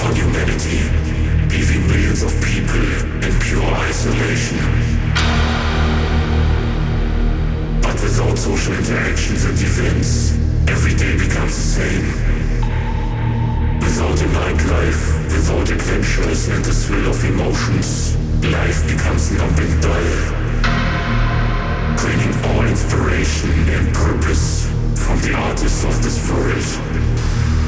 on humanity, leaving millions of people in pure isolation. But without social interactions and events, every day becomes the same. Without a nightlife, without adventures and the thrill of emotions, life becomes numb and dull, draining all inspiration and purpose from the artists of this world.